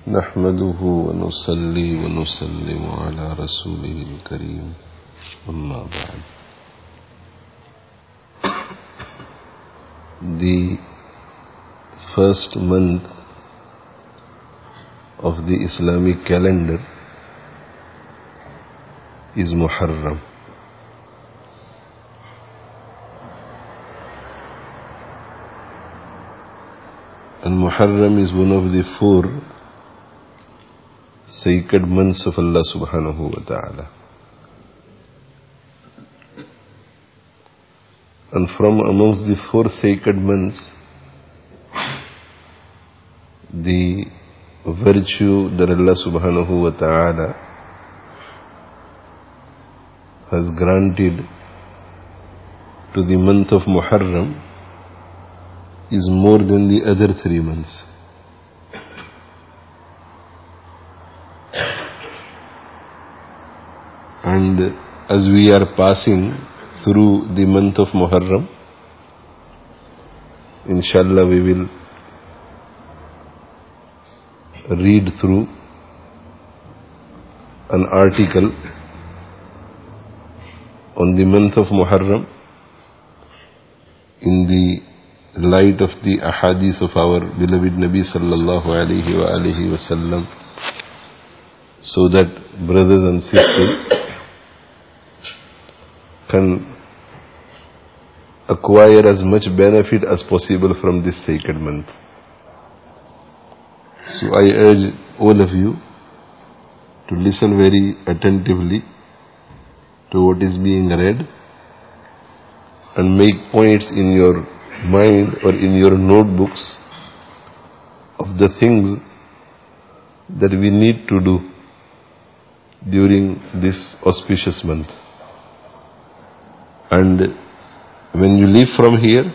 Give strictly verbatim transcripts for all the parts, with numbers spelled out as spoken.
نحمده ونصلي ونسلم على رسوله الكريم أما بعد. The first month of the Islamic calendar is Muharram. And Muharram is one of the four sacred months of Allah subhanahu wa ta'ala. And from amongst the four sacred months, the virtue that Allah subhanahu wa ta'ala has granted to the month of Muharram is more than the other three months. And as we are passing through the month of Muharram, inshallah we will read through an article on the month of Muharram in the light of the ahadith of our beloved Nabi sallallahu alayhi wa alihi wa sallam, so that brothers and sisters can acquire as much benefit as possible from this sacred month. So I urge all of you to listen very attentively to what is being read and make points in your mind or in your notebooks of the things that we need to do during this auspicious month. And when you leave from here,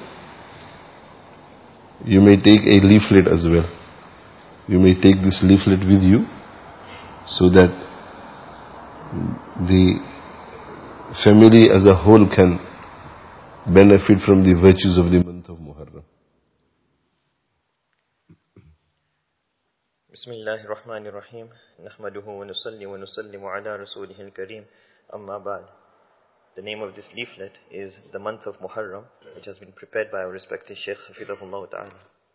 you may take a leaflet as well. You may take this leaflet with you so that the family as a whole can benefit from the virtues of the month of Muharram. Bismillahir Rahmanir Rahim. Nahmaduhu wa nusalli wa nusallimu ala rasulihil kareem. Amma ba'd. The name of this leaflet is The Month of Muharram, which has been prepared by our respected Shaykh Hafidhahullah Ta'ala.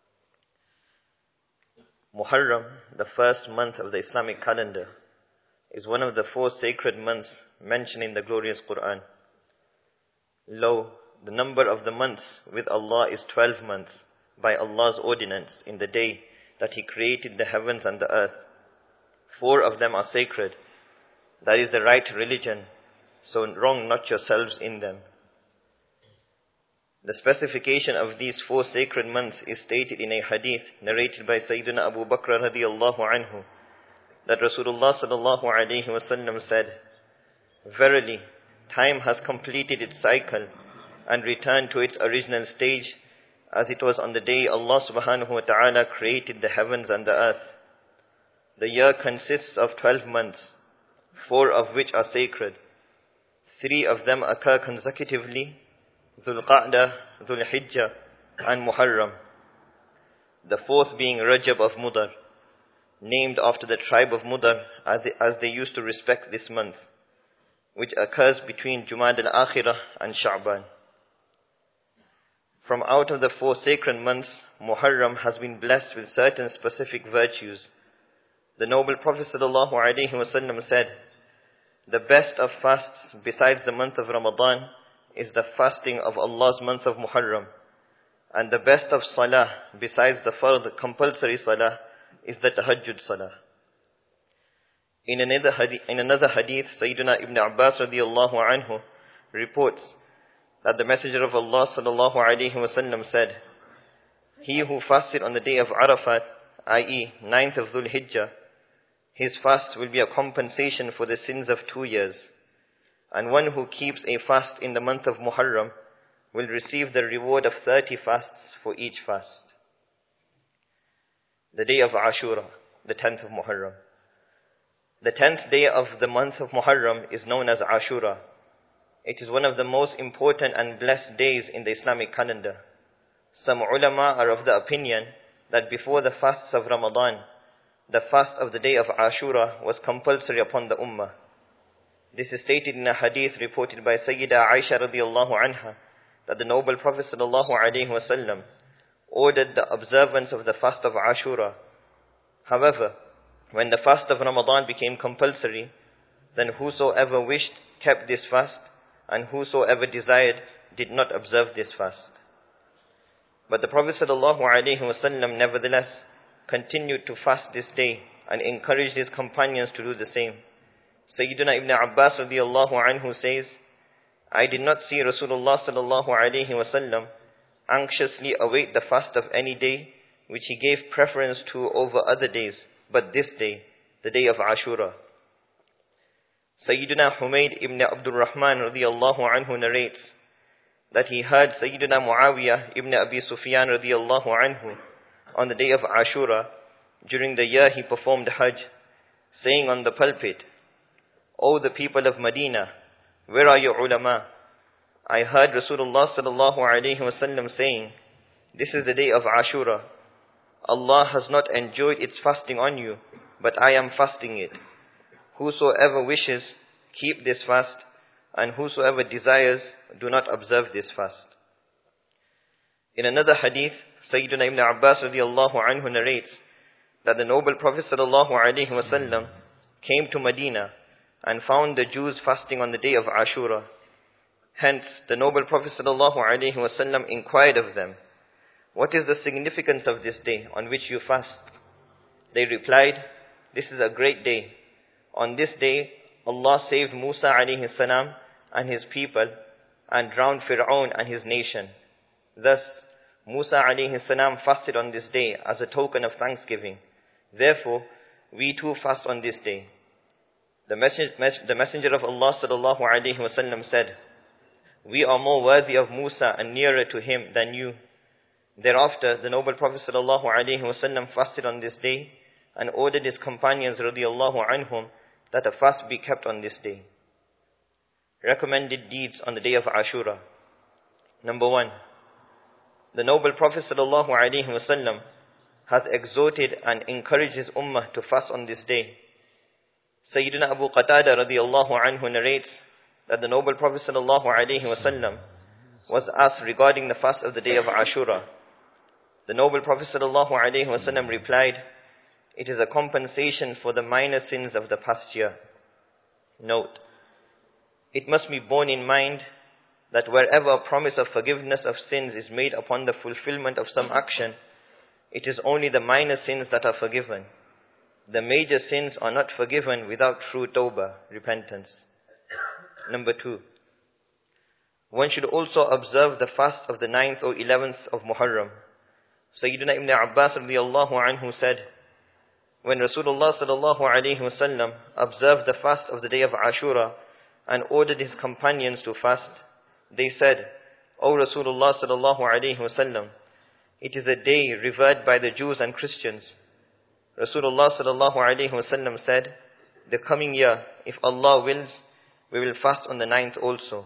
Muharram, the first month of the Islamic calendar, is one of the four sacred months mentioned in the glorious Quran. Lo, the number of the months with Allah is twelve months by Allah's ordinance in the day that He created the heavens and the earth. Four of them are sacred. That is the right religion, so wrong not yourselves in them. The specification of these four sacred months is stated in a hadith narrated by Sayyidina Abu Bakr radiyallahu anhu, that Rasulullah sallallahu alayhi wa sallam said, "Verily, time has completed its cycle and returned to its original stage as it was on the day Allah subhanahu wa ta'ala created the heavens and the earth. The year consists of twelve months, four of which are sacred. Three of them occur consecutively, Dhul Qa'dah, Dhul Hijjah, and Muharram. The fourth being Rajab of Mudar, named after the tribe of Mudar as they, as they used to respect this month, which occurs between Jumad al-Akhirah and Sha'ban. From out of the four sacred months, Muharram has been blessed with certain specific virtues. The noble Prophet sallallahu alaihi wasallam said, "The best of fasts besides the month of Ramadan is the fasting of Allah's month of Muharram. And the best of salah besides the fard compulsory salah is the tahajjud salah." In another hadith, in another hadith Sayyidina Ibn Abbas radiyallahu anhu reports that the Messenger of Allah sallallahu alaihi wasallam said, "He who fasted on the day of Arafat, that is ninth of Dhul Hijjah, his fast will be a compensation for the sins of two years. And one who keeps a fast in the month of Muharram will receive the reward of thirty fasts for each fast." The day of Ashura, the tenth of Muharram. The tenth day of the month of Muharram is known as Ashura. It is one of the most important and blessed days in the Islamic calendar. Some ulama are of the opinion that before the fasts of Ramadan, the fast of the day of Ashura was compulsory upon the Ummah. This is stated in a hadith reported by Sayyida Aisha radiallahu anha, that the noble Prophet sallallahu alaihi wasallam ordered the observance of the fast of Ashura. However, when the fast of Ramadan became compulsory, then whosoever wished kept this fast, and whosoever desired did not observe this fast. But the Prophet sallallahu alaihi wasallam nevertheless continued to fast this day and encouraged his companions to do the same. Sayyidina Ibn Abbas radiallahu anhu says, I did not see Rasulullah sallallahu alaihi wasallam anxiously await the fast of any day which he gave preference to over other days, but this day, the day of Ashura. Sayyidina Humayd ibn Abdul Rahman radiallahu anhu narrates that he heard Sayyidina Muawiyah ibn Abi Sufyan radiallahu anhu on the day of Ashura, during the year he performed Hajj, saying on the pulpit, O the people of Medina, where are your ulama? I heard Rasulullah sallallahu alaihi wasallam saying, this is the day of Ashura. Allah has not enjoined its fasting on you, but I am fasting it. Whosoever wishes, keep this fast, and whosoever desires, do not observe this fast. In another hadith, Sayyidina Ibn Abbas radiallahu anhu narrates that the noble Prophet sallallahu alaihi wasallam came to Medina and found the Jews fasting on the day of Ashura. Hence, the noble Prophet sallallahu alaihi wasallam inquired of them, what is the significance of this day on which you fast? They replied, this is a great day. On this day, Allah saved Musa alayhi salam and his people and drowned Fir'aun and his nation. Thus, Musa alayhi salam fasted on this day as a token of thanksgiving. Therefore, we too fast on this day. The messenger, the messenger of Allah sallallahu alayhi wasallam said, we are more worthy of Musa and nearer to him than you. Thereafter, the noble Prophet sallallahu alaihi wasallam fasted on this day and ordered his companions radiallahu anhum that a fast be kept on this day. Recommended deeds on the day of Ashura. Number one, the noble Prophet sallallahu alaihi wasallam has exhorted and encouraged his ummah to fast on this day. Sayyidina Abu Qatada radiallahu anhu narrates that the noble Prophet sallallahu alaihi wasallam was asked regarding the fast of the day of Ashura. The noble Prophet sallallahu alaihi wasallam replied, it is a compensation for the minor sins of the past year. Note, it must be borne in mind that wherever a promise of forgiveness of sins is made upon the fulfillment of some action, it is only the minor sins that are forgiven. The major sins are not forgiven without true tawbah, repentance. Number two, one should also observe the fast of the ninth or eleventh of Muharram. Sayyidina Ibn Abbas radiallahu anhu said, when Rasulullah sallallahu alaihi wasallam observed the fast of the day of Ashura and ordered his companions to fast, they said, O Rasulullah sallallahu alaihi wasallam, it is a day revered by the Jews and Christians. Rasulullah sallallahu alaihi wasallam said, the coming year, if Allah wills, we will fast on the ninth also.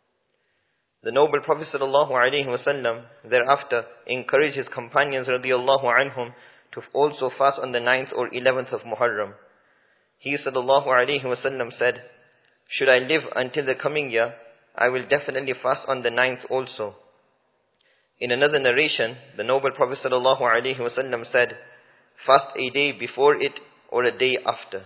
The noble Prophet sallallahu alaihi wasallam thereafter encouraged his companions radiallahu anhum to also fast on the ninth or eleventh of Muharram. He sallallahu alaihi wasallam said, should I live until the coming year, I will definitely fast on the ninth also. In another narration, the noble Prophet sallallahu alaihi wasallam said, fast a day before it or a day after.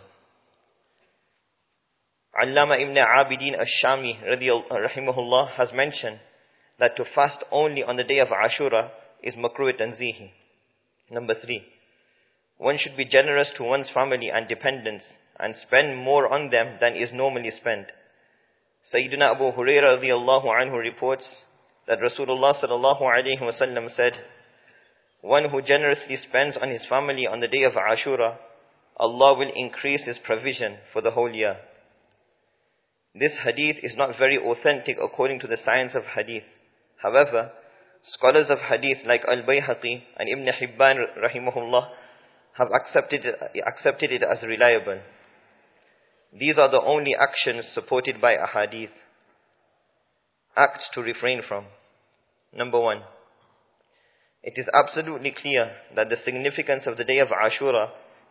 Allama ibn Abidin al-Shami rahimahullah has mentioned that to fast only on the day of Ashura is makruh tanzihi. Number three, one should be generous to one's family and dependents and spend more on them than is normally spent. Sayyidina Abu Hurairah radiyallahu anhu reports that Rasulullah sallallahu alaihi wasallam said, one who generously spends on his family on the day of Ashura, Allah will increase his provision for the whole year. This hadith is not very authentic according to the science of hadith. However, scholars of hadith like Al-Bayhaqi and Ibn Hibban rahimahullah have accepted it, accepted it as reliable. These are the only actions supported by a hadith. Acts to refrain from. Number one, it is absolutely clear that the significance of the day of Ashura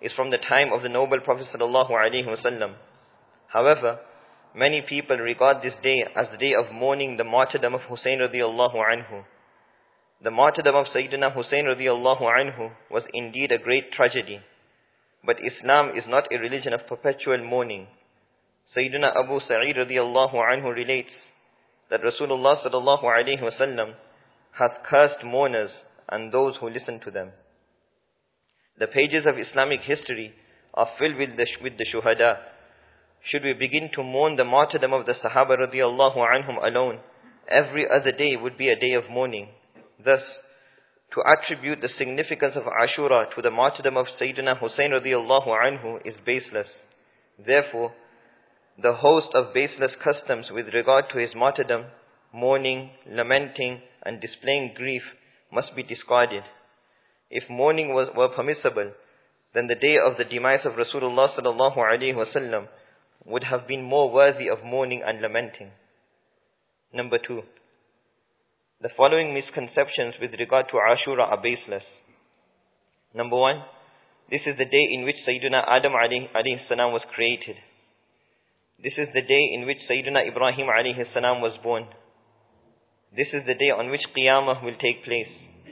is from the time of the noble Prophet sallallahu alaihi wasallam. However, many people regard this day as the day of mourning the martyrdom of Hussein radiallahu anhu. The martyrdom of Sayyidina Hussein radiallahu anhu was indeed a great tragedy. But Islam is not a religion of perpetual mourning. Sayyidina Abu Sa'id radiallahu anhu relates that Rasulullah sallallahu alaihi wasallam has cursed mourners and those who listen to them. The pages of Islamic history are filled with the, with the shuhada. Should we begin to mourn the martyrdom of the Sahaba radiallahu anhum alone, every other day would be a day of mourning. Thus, to attribute the significance of Ashura to the martyrdom of Sayyidina Hussein radiallahu anhu is baseless. Therefore, the host of baseless customs with regard to his martyrdom, mourning, lamenting, and displaying grief must be discarded. If mourning was, were permissible, then the day of the demise of Rasulullah sallallahu alaihi wasallam would have been more worthy of mourning and lamenting. Number two, the following misconceptions with regard to Ashura are baseless. Number one, this is the day in which Sayyidina Adam alayhi salam was created. This is the day in which Sayyidina Ibrahim alayhi salam was born. This is the day on which Qiyamah will take place.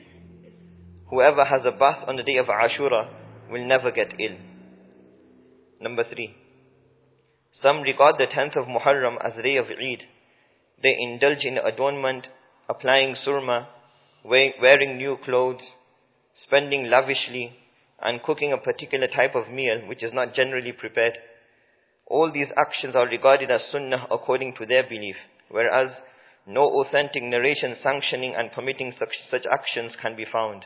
Whoever has a bath on the day of Ashura will never get ill. Number three, some regard the tenth of Muharram as the day of Eid. They indulge in adornment, applying surma, wearing new clothes, spending lavishly, and cooking a particular type of meal which is not generally prepared. All these actions are regarded as sunnah according to their belief, whereas no authentic narration sanctioning and permitting such, such actions can be found.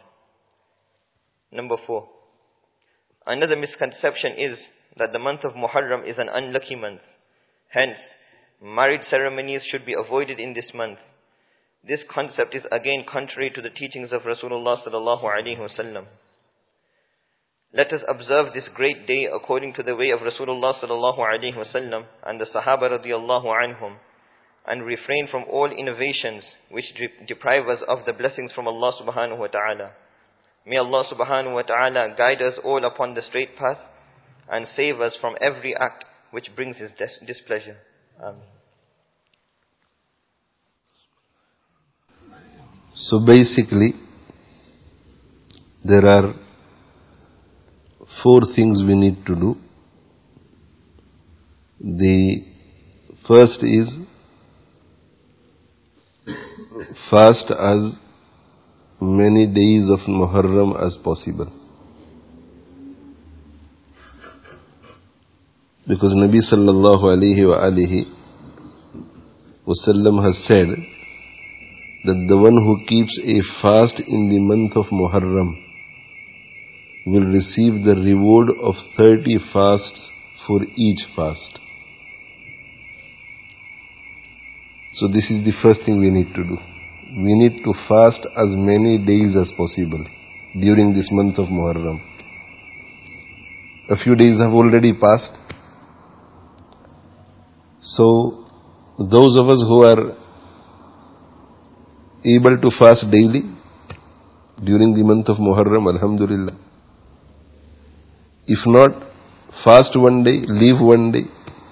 Number four, another misconception is that the month of Muharram is an unlucky month. Hence, marriage ceremonies should be avoided in this month. This concept is again contrary to the teachings of Rasulullah sallallahu alaihi wasallam. Let us observe this great day according to the way of Rasulullah sallallahu alaihi wasallam and the Sahaba radiyallahu anhum, and refrain from all innovations which deprive us of the blessings from Allah subhanahu wa ta'ala. May Allah subhanahu wa ta'ala guide us all upon the straight path and save us from every act which brings His displeasure. Amen. So basically, there are four things we need to do. The first is fast as many days of Muharram as possible. Because Nabi sallallahu alayhi wa alihi wasallam has said that the one who keeps a fast in the month of Muharram will receive the reward of thirty fasts for each fast. So this is the first thing we need to do. We need to fast as many days as possible during this month of Muharram. A few days have already passed. So those of us who are able to fast daily during the month of Muharram, alhamdulillah. If not, fast one day, leave one day.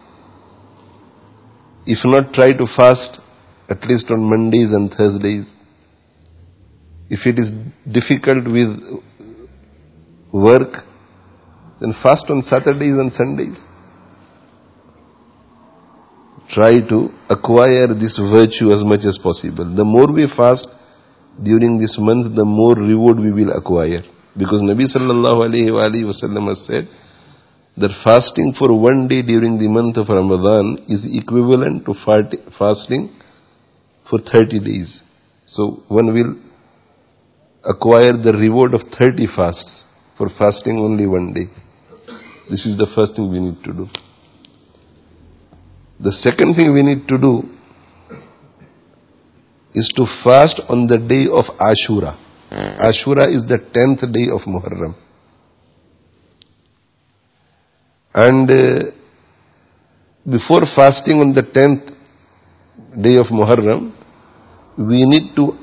If not, try to fast at least on Mondays and Thursdays. If it is difficult with work, then fast on Saturdays and Sundays. Try to acquire this virtue as much as possible. The more we fast during this month, the more reward we will acquire. Because Nabi sallallahu alayhi wa alayhi wa sallam has said that fasting for one day during the month of Ramadan is equivalent to fasting for thirty days. So one will acquire the reward of thirty fasts for fasting only one day. This is the first thing we need to do. The second thing we need to do is to fast on the day of Ashura. Ashura is the tenth day of Muharram. And uh, before fasting on the tenth day of Muharram, we need to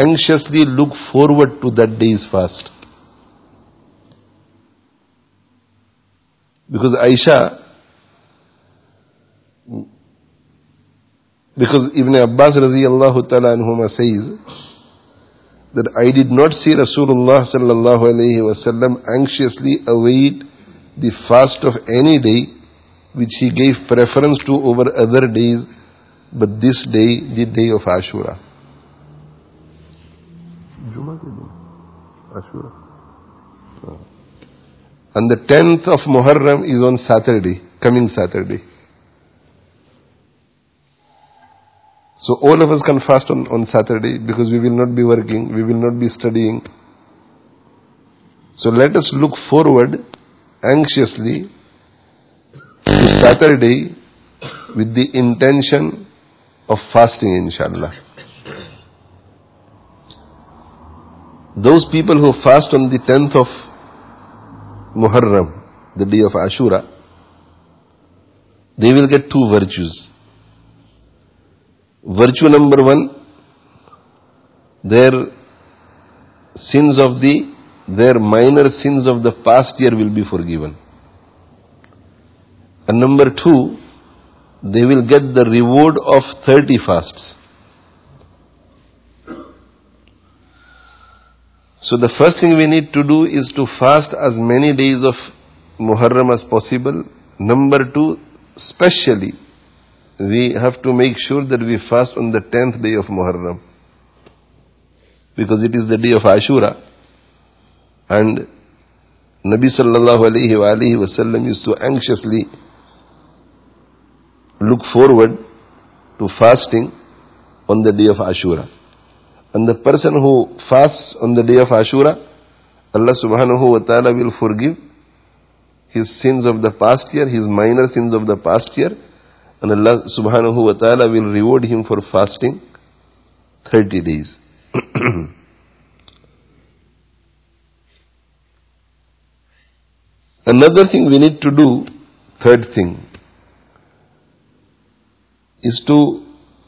anxiously look forward to that day's fast. Because Aisha, because Ibn Abbas radiyallahu ta'ala anhuma says that I did not see Rasulullah sallallahu alayhi wa sallam anxiously await the fast of any day which he gave preference to over other days, but this day, the day of Ashura. Ashura. And the tenth of Muharram is on Saturday, coming Saturday. So all of us can fast on, on Saturday because we will not be working, we will not be studying. So let us look forward anxiously to Saturday with the intention of fasting, inshallah. Those people who fast on the tenth of Muharram, the day of Ashura, they will get two virtues. Virtue number one, their sins of the, their minor sins of the past year will be forgiven. And number two, they will get the reward of thirty fasts. So the first thing we need to do is to fast as many days of Muharram as possible. Number two, specially, we have to make sure that we fast on the tenth day of Muharram, because it is the day of Ashura, and Nabi sallallahu alayhi wa alihi wa sallam used to anxiously look forward to fasting on the day of Ashura. And the person who fasts on the day of Ashura, Allah subhanahu wa ta'ala will forgive his sins of the past year, his minor sins of the past year, and Allah subhanahu wa ta'ala will reward him for fasting thirty days. Another thing we need to do, third thing, is to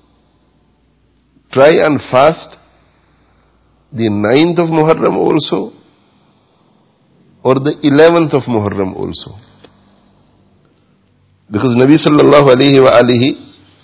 try and fast the ninth of Muharram also, or the eleventh of Muharram also. Because Nabi sallallahu alayhi wa alihi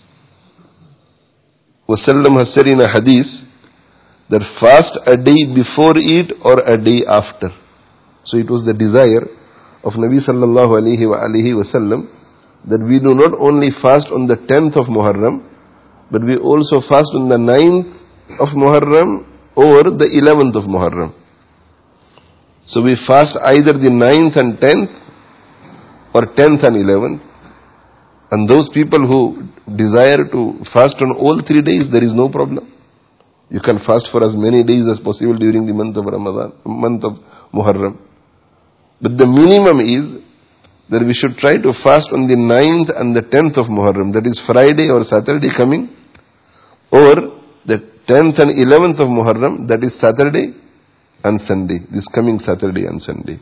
wasallam has said in a hadith that fast a day before it or a day after. So it was the desire of Nabi sallallahu alayhi wa alihi wasallam that we do not only fast on the tenth of Muharram, but we also fast on the ninth of Muharram or the eleventh of Muharram. So we fast either the ninth and tenth or tenth and eleventh. And those people who desire to fast on all three days, there is no problem. You can fast for as many days as possible during the month of Ramadan, month of Muharram. But the minimum is that we should try to fast on the ninth and the tenth of Muharram, that is Friday or Saturday coming, or the tenth and eleventh of Muharram, that is Saturday and Sunday, this coming Saturday and Sunday.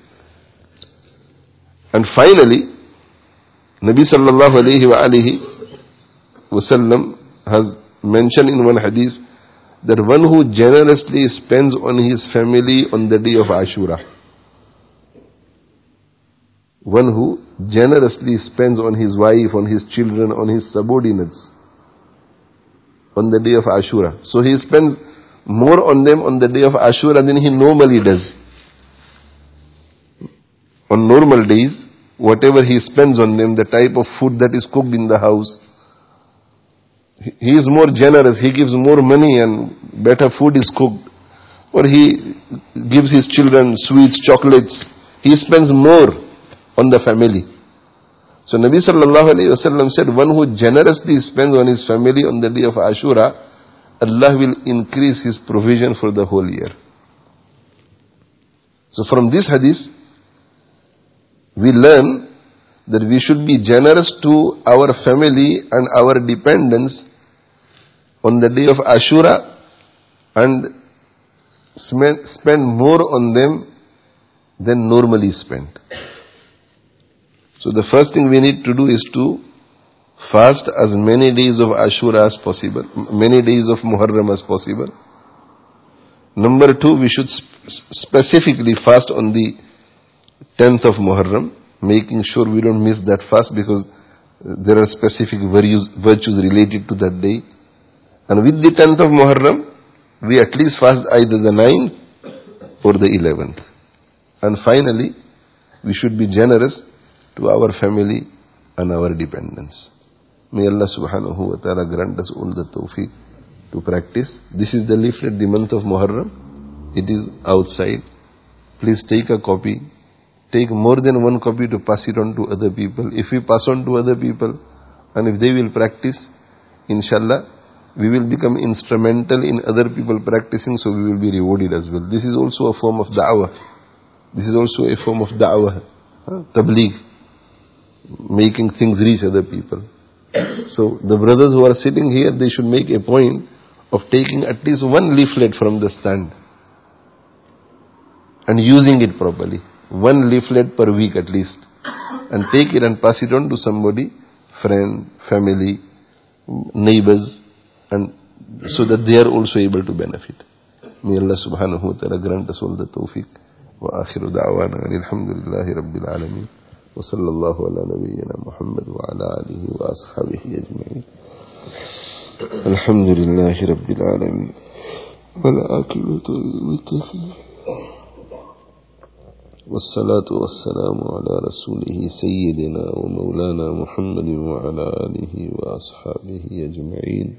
And finally, Nabi sallallahu alayhi wa alihi wasallam has mentioned in one hadith that one who generously spends on his family on the day of Ashura, one who generously spends on his wife, on his children, on his subordinates on the day of Ashura. So he spends more on them on the day of Ashura than he normally does. On normal days, whatever he spends on them, the type of food that is cooked in the house, he is more generous, he gives more money and better food is cooked. Or he gives his children sweets, chocolates. He spends more on the family. So Nabi sallallahu alayhi wa sallam said, one who generously spends on his family on the day of Ashura, Allah will increase his provision for the whole year. So from this hadith, we learn that we should be generous to our family and our dependents on the day of Ashura and spend more on them than normally spent. So the first thing we need to do is to fast as many days of Ashura as possible, many days of Muharram as possible. Number two, we should sp- specifically fast on the tenth of Muharram, making sure we don't miss that fast, because there are specific virtues, virtues related to that day. And with the tenth of Muharram, we at least fast either the ninth or the eleventh. And finally, we should be generous to our family and our dependents. May Allah subhanahu wa ta'ala grant us all the tawfiq to practice. This is the leaflet, the month of Muharram. It is outside. Please take a copy. Take more than one copy to pass it on to other people. If we pass on to other people, and if they will practice, inshallah, we will become instrumental in other people practicing, so we will be rewarded as well. This is also a form of da'wah. This is also a form of da'wah. Huh? Tabligh. Making things reach other people. So the brothers who are sitting here, they should make a point of taking at least one leaflet from the stand and using it properly. One leaflet per week at least. And take it and pass it on to somebody, friend, family, neighbors, and so that they are also able to benefit. May Allah subhanahu wa ta'ala grant us all the tawfiq. Wa akhiru da'wana alhamdulillahi rabbil alameen. Wa sallallahu ala nabiyyina Muhammad wa ala alihi wa ashabihi ajma'in. Alhamdulillahi rabbil alameen. Wa la akibatu al-muttaqin. والصلاة والسلام على رسوله سيدنا ومولانا محمد وعلى آله وأصحابه أجمعين.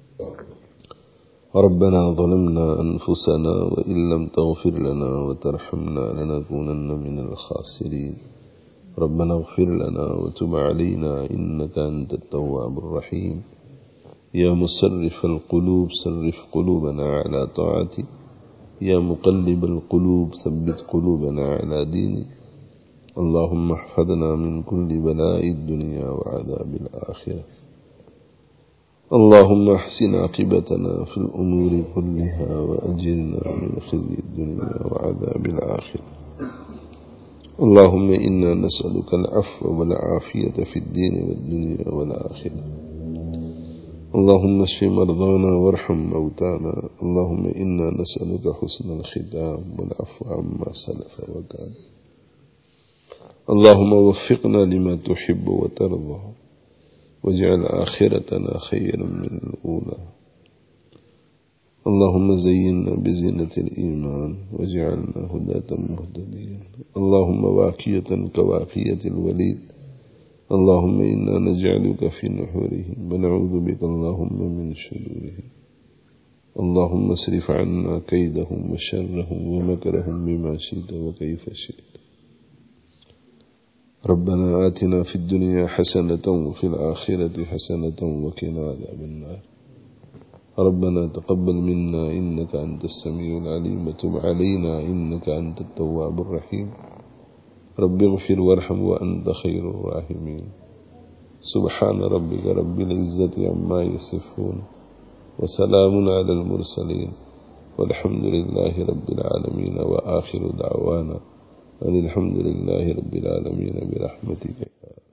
ربنا ظلمنا أنفسنا وإن لم تغفر لنا وترحمنا لنكونن من الخاسرين. ربنا اغفر لنا وتب علينا إنك أنت التواب الرحيم. يا مصرف القلوب صرف قلوبنا على طاعتك. يا مقلب القلوب ثبت قلوبنا على دينك. اللهم احفظنا من كل بلاء الدنيا وعذاب الآخرة. اللهم احسن عاقبتنا في الأمور كلها وأجرنا من خزي الدنيا وعذاب الآخرة. اللهم إنا نسألك العفو والعافية في الدين والدنيا والآخرة. اللهم اشف مرضانا وارحم موتانا. اللهم إنا نسألك حسن الختام والعفو عما سلف وكان. اللهم وفقنا لما تحب وترضى واجعل آخرتنا خيرا من الأولى. اللهم زينا بزينة الإيمان واجعلنا هداة مهتدين. اللهم واقية كواقية الوليد. اللهم إنا نجعلك في نحورهم ونعوذ بك اللهم من شرورهم. اللهم اصرف عنا كيدهم وشرهم ومكرهم بما شئت وكيف شئت. ربنا آتنا في الدنيا حسنة وفي الآخرة حسنة وقنا عذاب النار. ربنا تقبل منا إنك أنت السميع العليم وتب علينا إنك أنت التواب الرحيم. رب اغفر وارحم وأنت خير الراحمين. سبحان ربك رب العزة عما يصفون وسلام على المرسلين والحمد لله رب العالمين. وآخر دعوانا أن الحمد لله رب العالمين برحمتك.